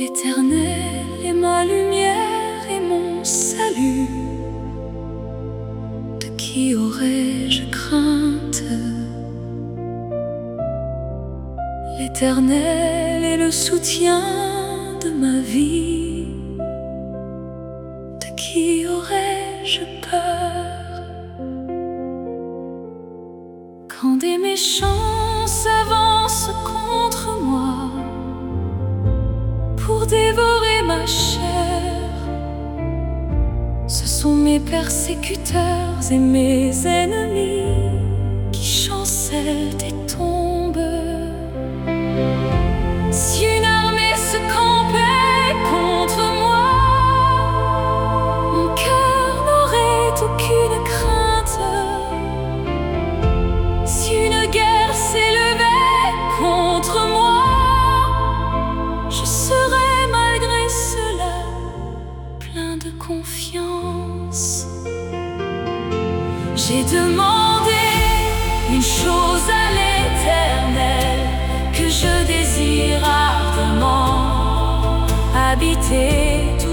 L'Éternel est ma lumière et mon salut. De qui aurais-je crainte? L'Éternel est le soutien de ma vie. De qui aurais-je peur? Quand des méchants s'avancent contre moi pour dévorer ma chair, ce sont mes persécuteurs et mes ennemis qui chancellent et tombent. Si une armée se campait contre moi, mon cœur n'aurait aucune crainte. Si une guerre s'élevait contre moi, je serais malgré cela plein de confiance. J'ai demandé une chose à l'Éternel, que je désire ardemment, habiter